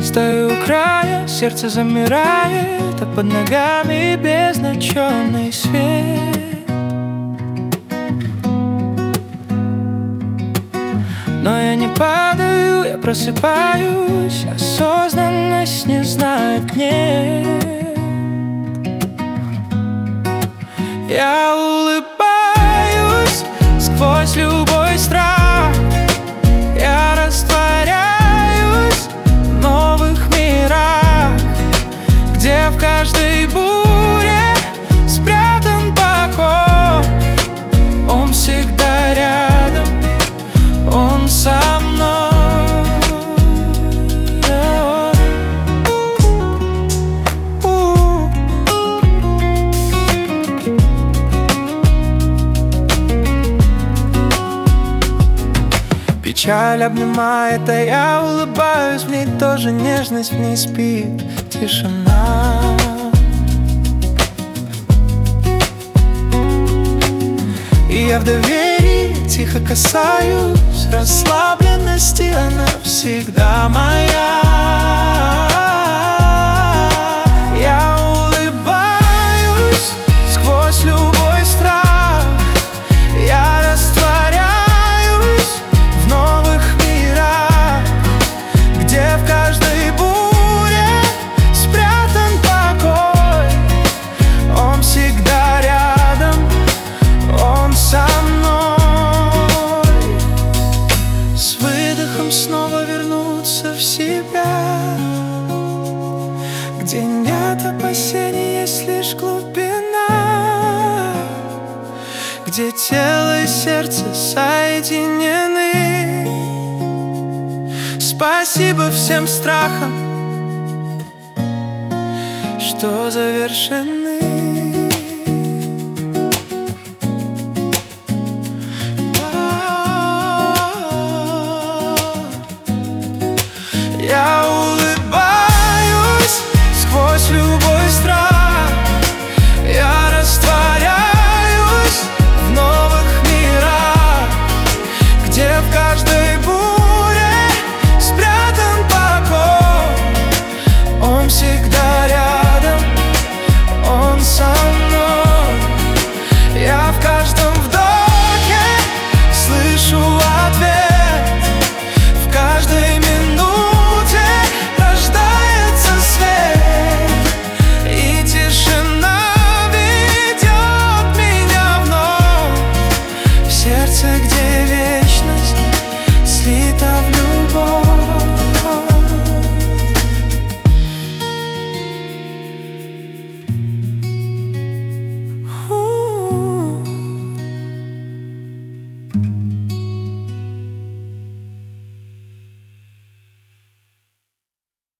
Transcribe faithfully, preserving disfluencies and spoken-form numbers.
Стою у края, сердце замирает, а под ногами безночёный свет. Но я не падаю, я просыпаюсь, осознанность не знает нет. Я улыбаюсь сквозь любой страх, я растворяюсь в новых мирах, где в каждой буре спрятан покой. Он всегда рядом, он со мной. Печаль обнимает, а я улыбаюсь, в ней тоже нежность, в ней спит тишина. И я в доверии тихо касаюсь расслабленности, она всегда моя. Я улыбаюсь сквозь любой страх, я растворяюсь в новых мирах, где в каждой буре спрятан покой. Он всегда рядом, он со мной. С выдохом снова вернуться в себя, где нет опасений, есть лишь глубина, где тело и сердце соединены. Спасибо всем страхам, что завершены. Я улыбаюсь сквозь любой страх, я растворяюсь в новых мирах, где в каждой буре спрятан покой. Он всегда рядом, он со мной. Я в каждом вдохе слышу ответ, в каждой минуте рождается свет, и тишина ведет меня вновь в сердце, где вечность слита в любовь. У-у-у.